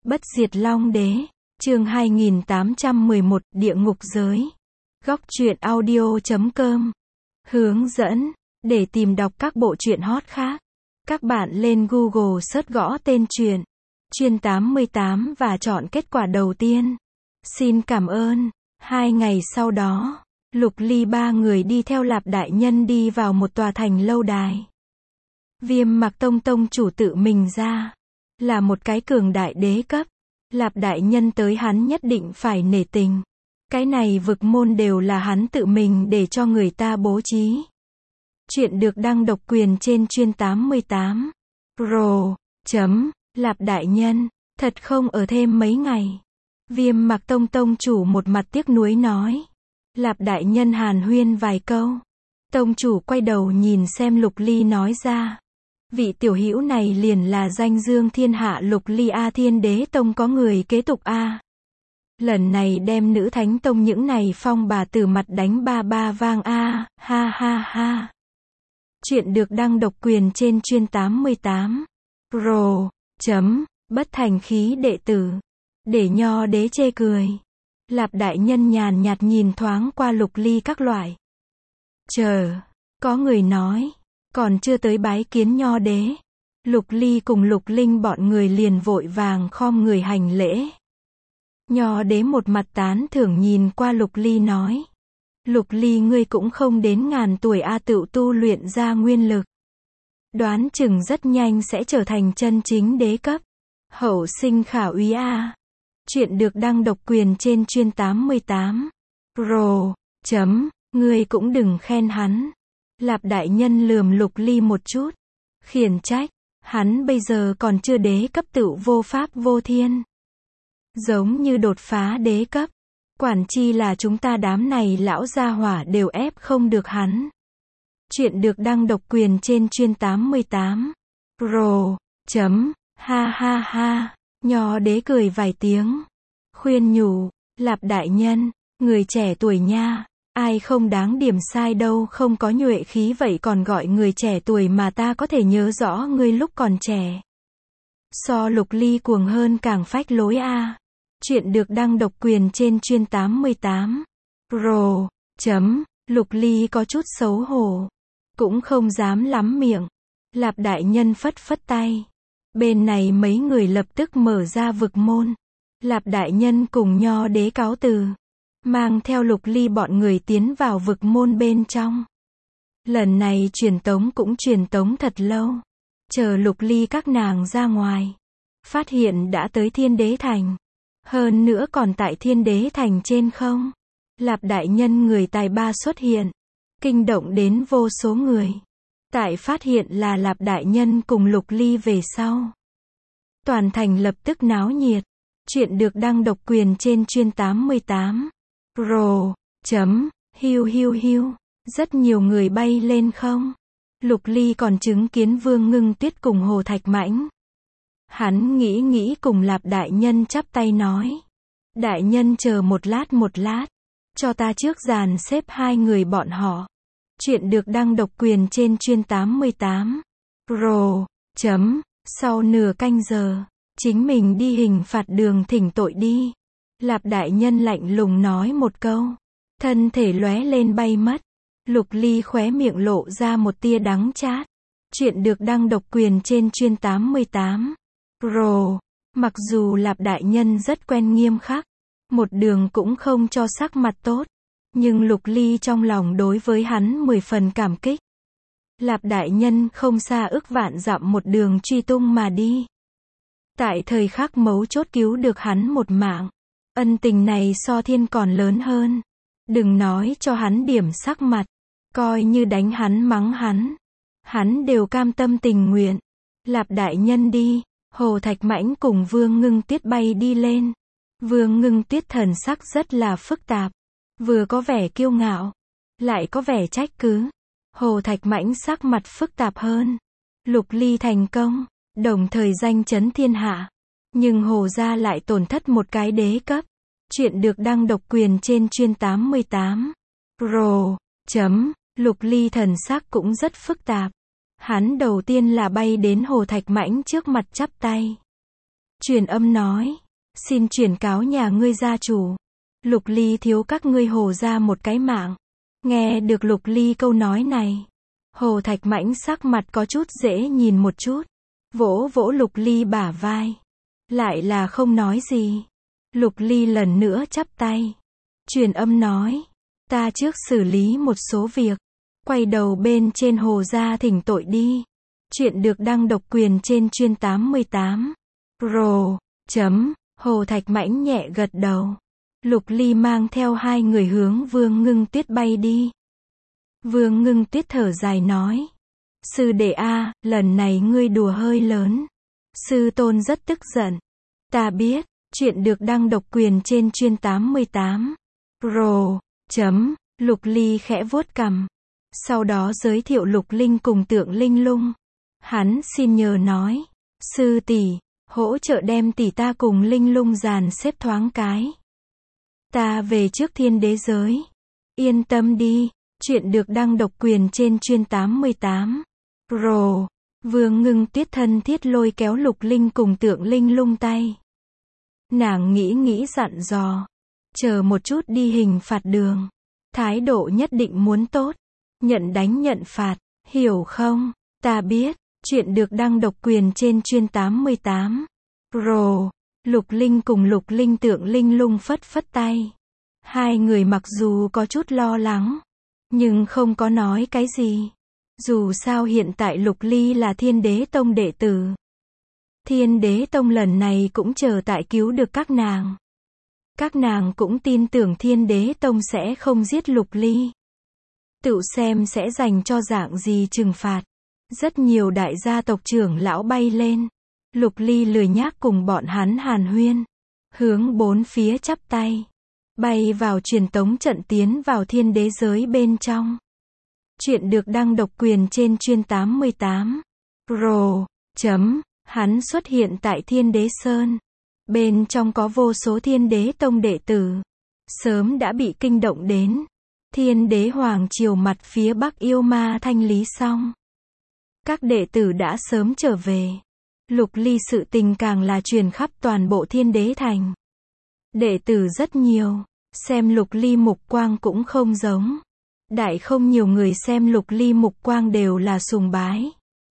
Bất diệt Long Đế, chương 2811, Địa ngục giới. Góc truyện audio.com. Hướng dẫn, để tìm đọc các bộ truyện hot khác, các bạn lên Google search gõ tên truyện Chuyên 88 và chọn kết quả đầu tiên. Xin cảm ơn. 2 ngày sau đó, Lục Ly ba người đi theo Lạp Đại Nhân đi vào một tòa thành lâu đài. Viêm Mạc Tông tông chủ tự mình ra, là một cái cường đại đế cấp. Lạp Đại Nhân tới hắn nhất định phải nể tình. Cái này vực môn đều là hắn tự mình để cho người ta bố trí. Chuyện được đăng độc quyền trên Chuyên 88. Pro. Lạp Đại Nhân, thật không ở thêm mấy ngày. Viêm Mạc Tông tông chủ một mặt tiếc nuối nói. Lạp Đại Nhân hàn huyên vài câu. Tông chủ quay đầu nhìn xem Lục Ly nói ra. Vị tiểu hữu này liền là danh dương thiên hạ Lục Ly A, Thiên Đế Tông có người kế tục A. Lần này đem Nữ Thánh Tông những này phong bà từ mặt đánh ba ba vang A, ha ha ha. Chuyện được đăng độc quyền trên Chuyên 88. Pro. Bất thành khí đệ tử. Để Nho Đế chê cười. Lạp Đại Nhân nhàn nhạt nhìn thoáng qua Lục Ly các loại. Chờ, có người nói, còn chưa tới bái kiến Nho Đế. Lục Ly cùng Lục Linh bọn người liền vội vàng khom người hành lễ. Nho Đế một mặt tán thưởng nhìn qua Lục Ly nói. Lục Ly ngươi cũng không đến ngàn tuổi A, tựu tu luyện ra nguyên lực. Đoán chừng rất nhanh sẽ trở thành chân chính đế cấp. Hậu sinh khả úy A. Chuyện được đăng độc quyền trên Chuyên 88. Pro. Ngươi cũng đừng khen hắn. Lạp Đại Nhân lườm Lục Ly một chút. Khiển trách. Hắn bây giờ còn chưa đế cấp tựu vô pháp vô thiên. Giống như đột phá đế cấp. Quản chi là chúng ta đám này lão gia hỏa đều ép không được hắn. Chuyện được đăng độc quyền trên Chuyên 88. Pro. Ha ha ha. Nho Đế cười vài tiếng. Khuyên nhủ. Lạp Đại Nhân, người trẻ tuổi nha. Ai không đáng điểm sai đâu, không có nhuệ khí vậy còn gọi người trẻ tuổi mà ta có thể nhớ rõ ngươi lúc còn trẻ. So Lục Ly cuồng hơn càng phách lối A. Chuyện được đăng độc quyền trên Chuyên 88. Pro. Lục Ly có chút xấu hổ. Cũng không dám lắm miệng. Lạp Đại Nhân phất phất tay. Bên này mấy người lập tức mở ra vực môn. Lạp Đại Nhân cùng Nho Đế cáo từ. Mang theo Lục Ly bọn người tiến vào vực môn bên trong. Lần này truyền tống cũng truyền tống thật lâu. Chờ Lục Ly các nàng ra ngoài. Phát hiện đã tới Thiên Đế Thành. Hơn nữa còn tại Thiên Đế Thành trên không. Lạp Đại Nhân người tài ba xuất hiện. Kinh động đến vô số người. Tại phát hiện là Lạp Đại Nhân cùng Lục Ly về sau. Toàn thành lập tức náo nhiệt. Chuyện được đăng độc quyền trên Chuyên 88. Pro. Hiu hiu hiu. Rất nhiều người bay lên không. Lục Ly còn chứng kiến Vương Ngưng Tuyết cùng Hồ Thạch Mãnh. Hắn nghĩ cùng Lạp Đại Nhân chắp tay nói. Đại Nhân chờ một lát. Cho ta trước dàn xếp hai người bọn họ. Chuyện được đăng độc quyền trên Chuyên 88. Pro. Sau nửa canh giờ, chính mình đi hình phạt đường thỉnh tội đi. Lạp Đại Nhân lạnh lùng nói một câu. Thân thể lóe lên bay mất. Lục Ly khóe miệng lộ ra một tia đắng chát. Chuyện được đăng độc quyền trên Chuyên 88. Pro. Mặc dù Lạp Đại Nhân rất quen nghiêm khắc. Một đường cũng không cho sắc mặt tốt. Nhưng Lục Ly trong lòng đối với hắn 10 phần cảm kích. Lạp Đại Nhân không xa ức vạn dặm một đường truy tung mà đi. Tại thời khắc mấu chốt cứu được hắn một mạng. Ân tình này so thiên còn lớn hơn. Đừng nói cho hắn điểm sắc mặt. Coi như đánh hắn mắng hắn. Hắn đều cam tâm tình nguyện. Lạp Đại Nhân đi. Hồ Thạch Mãnh cùng Vương Ngưng Tuyết bay đi lên. Vương Ngưng Tuyết thần sắc rất là phức tạp. Vừa có vẻ kiêu ngạo. Lại có vẻ trách cứ. Hồ Thạch Mãnh sắc mặt phức tạp hơn. Lục Ly thành công. Đồng thời danh chấn thiên hạ. Nhưng Hồ gia lại tổn thất một cái đế cấp. Chuyện được đăng độc quyền trên Chuyên 88. Pro. Lục Ly thần sắc cũng rất phức tạp. Hắn đầu tiên là bay đến Hồ Thạch Mãnh trước mặt chắp tay. Truyền âm nói, xin chuyển cáo nhà ngươi gia chủ. Lục Ly thiếu các ngươi Hồ ra một cái mạng. Nghe được Lục Ly câu nói này, Hồ Thạch Mãnh sắc mặt có chút dễ nhìn một chút. Vỗ vỗ Lục Ly bả vai. Lại là không nói gì. Lục Ly lần nữa chắp tay. Truyền âm nói, ta trước xử lý một số việc. Quay đầu bên trên Hồ ra thỉnh tội đi. Chuyện được đăng độc quyền trên chuyên 88. Rồ. Hồ Thạch Mãnh nhẹ gật đầu. Lục Ly mang theo hai người hướng Vương Ngưng Tuyết bay đi. Vương Ngưng Tuyết thở dài nói, sư đệ a, lần này ngươi đùa hơi lớn. Sư tôn rất tức giận. Ta biết, chuyện được đăng độc quyền trên chuyên 88. Rồ. Lục Ly khẽ vuốt cằm. Sau đó giới thiệu Lục Linh cùng Tượng Linh Lung. Hắn xin nhờ nói, sư tỷ, hỗ trợ đem tỷ ta cùng Linh Lung dàn xếp thoáng cái. Ta về trước thiên đế giới. Yên tâm đi, chuyện được đăng độc quyền trên chuyên 88. Rồ. Vương Ngưng Tuyết thân thiết lôi kéo Lục Linh cùng Tượng Linh Lung tay. Nàng nghĩ dặn dò, chờ một chút đi hình phạt đường. Thái độ nhất định muốn tốt. Nhận đánh nhận phạt, hiểu không? Ta biết, chuyện được đăng độc quyền trên chuyên 88. Rồ. Lục Linh cùng Lục Linh Tượng Linh Lung phất phất tay. Hai người mặc dù có chút lo lắng, nhưng không có nói cái gì. Dù sao hiện tại Lục Ly là Thiên Đế Tông đệ tử. Thiên Đế Tông lần này cũng chờ tại cứu được các nàng. Các nàng cũng tin tưởng Thiên Đế Tông sẽ không giết Lục Ly. Tự xem sẽ dành cho dạng gì trừng phạt. Rất nhiều đại gia tộc trưởng lão bay lên. Lục Ly lười nhác cùng bọn hắn hàn huyên. Hướng bốn phía chắp tay. Bay vào truyền tống trận tiến vào thiên đế giới bên trong. Chuyện được đăng độc quyền trên chuyên 88. Rồ. Hắn xuất hiện tại Thiên Đế Sơn. Bên trong có vô số Thiên Đế Tông đệ tử. Sớm đã bị kinh động đến. Thiên Đế Hoàng Triều mặt phía Bắc yêu ma thanh lý xong. Các đệ tử đã sớm trở về. Lục Ly sự tình càng là truyền khắp toàn bộ Thiên Đế Thành. Đệ tử rất nhiều. Xem Lục Ly mục quang cũng không giống. Đại không nhiều người xem Lục Ly mục quang đều là sùng bái.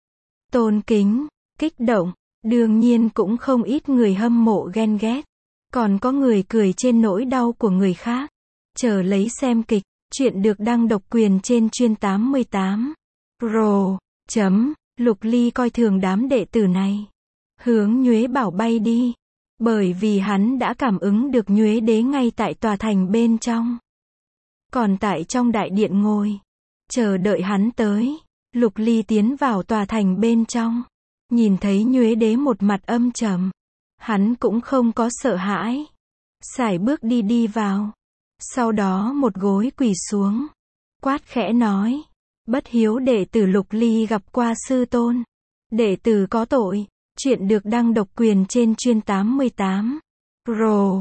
Tôn kính, kích động. Đương nhiên cũng không ít người hâm mộ ghen ghét. Còn có người cười trên nỗi đau của người khác. Chờ lấy xem kịch. Chuyện được đăng độc quyền trên chuyên 88. Rồ. Lục Ly coi thường đám đệ tử này. Hướng Nhuế Bảo bay đi. Bởi vì hắn đã cảm ứng được Nhuế Đế ngay tại tòa thành bên trong. Còn tại trong đại điện ngồi. Chờ đợi hắn tới. Lục Ly tiến vào tòa thành bên trong. Nhìn thấy Nhuế Đế một mặt âm trầm. Hắn cũng không có sợ hãi. Sải bước đi vào. Sau đó một gối quỳ xuống. Quát khẽ nói. Bất hiếu đệ tử Lục Ly gặp qua sư tôn. Đệ tử có tội. Chuyện được đăng độc quyền trên chuyên 88. Rồ.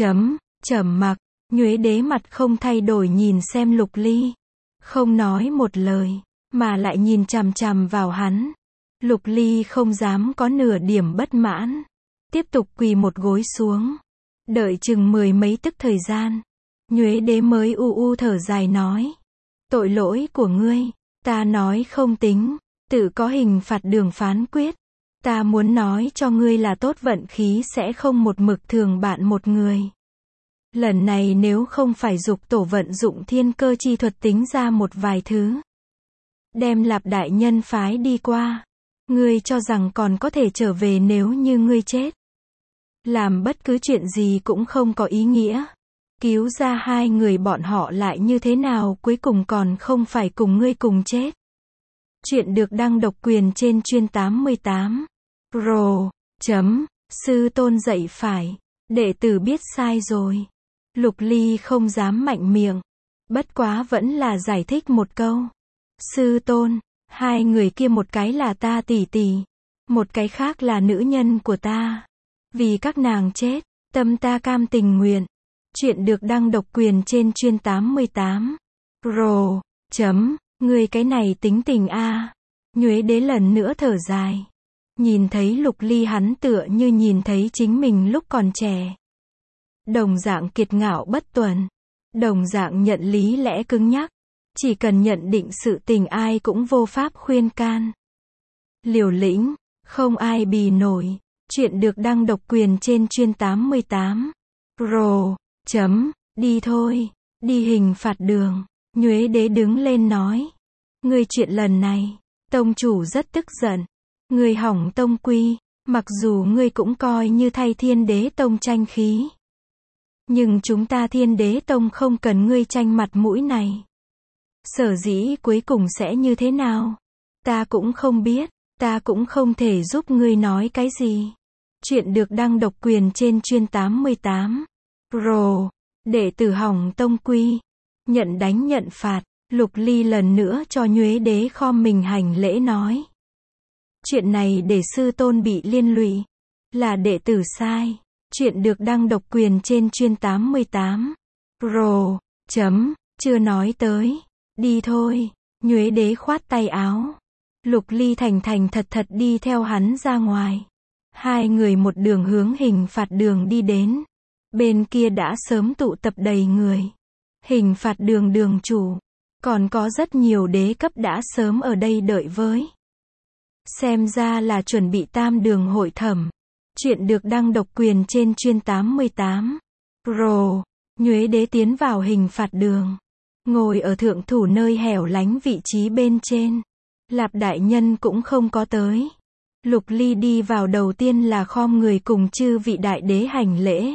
Trầm mặc. Nhuế Đế mặt không thay đổi nhìn xem Lục Ly. Không nói một lời. Mà lại nhìn chằm chằm vào hắn. Lục Ly không dám có nửa điểm bất mãn. Tiếp tục quỳ một gối xuống. Đợi chừng 10 mấy tức thời gian. Nhuế Đế mới u thở dài nói. Tội lỗi của ngươi. Ta nói không tính. Tự có hình phạt đường phán quyết. Ta muốn nói cho ngươi là tốt vận khí sẽ không một mực thường bạn một người. Lần này nếu không phải dục tổ vận dụng thiên cơ chi thuật tính ra một vài thứ. Đem Lạp đại nhân phái đi qua. Ngươi cho rằng còn có thể trở về nếu như ngươi chết. Làm bất cứ chuyện gì cũng không có ý nghĩa. Cứu ra hai người bọn họ lại như thế nào cuối cùng còn không phải cùng ngươi cùng chết. Chuyện được đăng độc quyền trên chuyên 88. Rồ. Sư tôn dạy phải. Đệ tử biết sai rồi. Lục Ly không dám mạnh miệng. Bất quá vẫn là giải thích một câu. Sư tôn, hai người kia một cái là ta tỷ tỷ. Một cái khác là nữ nhân của ta. Vì các nàng chết, tâm ta cam tình nguyện. Chuyện được đăng độc quyền trên chuyên 88. Rồ. Người cái này tính tình a. Nhuế Đế lần nữa thở dài. Nhìn thấy Lục Ly hắn tựa như nhìn thấy chính mình lúc còn trẻ. Đồng dạng kiệt ngạo bất tuần. Đồng dạng nhận lý lẽ cứng nhắc. Chỉ cần nhận định sự tình ai cũng vô pháp khuyên can. Liều lĩnh, không ai bì nổi. Chuyện được đăng độc quyền trên chuyên 88. Pro. Đi thôi. Đi hình phạt đường. Nhuế Đế đứng lên nói. Ngươi chuyện lần này, tông chủ rất tức giận. Ngươi hỏng tông quy. Mặc dù ngươi cũng coi như thay Thiên Đế tông tranh khí. Nhưng chúng ta Thiên Đế tông không cần ngươi tranh mặt mũi này. Sở dĩ cuối cùng sẽ như thế nào? Ta cũng không biết. Ta cũng không thể giúp ngươi nói cái gì. Chuyện được đăng độc quyền trên chuyên 88. Pro. Đệ tử hỏng tông quy. Nhận đánh nhận phạt. Lục Ly lần nữa cho Nhuế Đế khom mình hành lễ nói. Chuyện này để sư tôn bị liên lụy. Là đệ tử sai. Chuyện được đăng độc quyền trên chuyên 88. Pro. Chưa nói tới. Đi thôi. Nhuế Đế khoát tay áo. Lục Ly thành thành thật thật đi theo hắn ra ngoài. Hai người một đường hướng hình phạt đường đi đến. Bên kia đã sớm tụ tập đầy người. Hình phạt đường đường chủ. Còn có rất nhiều đế cấp đã sớm ở đây đợi với. Xem ra là chuẩn bị tam đường hội thẩm. Chuyện được đăng độc quyền trên chuyên 88. Pro. Nhuế Đế tiến vào hình phạt đường. Ngồi ở thượng thủ nơi hẻo lánh vị trí bên trên. Lạp đại nhân cũng không có tới. Lục Ly đi vào đầu tiên là khom người cùng chư vị đại đế hành lễ.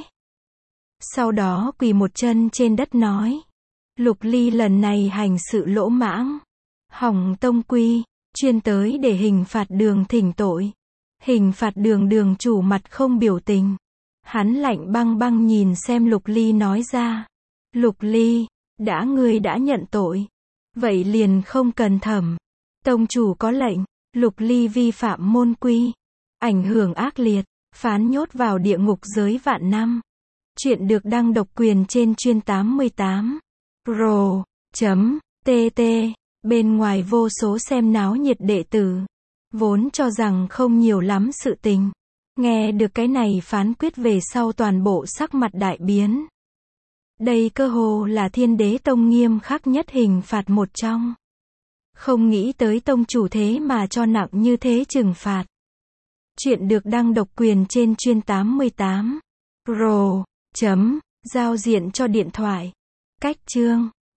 Sau đó quỳ một chân trên đất nói. Lục Ly lần này hành sự lỗ mãng. Hỏng tông quy. Chuyên tới để hình phạt đường thỉnh tội. Hình phạt đường đường chủ mặt không biểu tình. Hắn lạnh băng băng nhìn xem Lục Ly nói ra. Lục Ly, ngươi đã nhận tội. Vậy liền không cần thẩm. Tông chủ có lệnh. Lục Ly vi phạm môn quy. Ảnh hưởng ác liệt. Phán nhốt vào địa ngục giới vạn năm. Chuyện được đăng độc quyền trên chuyên 88. Pro. TT. Bên ngoài vô số xem náo nhiệt đệ tử. Vốn cho rằng không nhiều lắm sự tình. Nghe được cái này phán quyết về sau toàn bộ sắc mặt đại biến. Đây cơ hồ là Thiên Đế tông nghiêm khắc nhất hình phạt một trong. Không nghĩ tới tông chủ thế mà cho nặng như thế trừng phạt. Chuyện được đăng độc quyền trên chuyên 88. Pro. Giao diện cho điện thoại. Cách chương.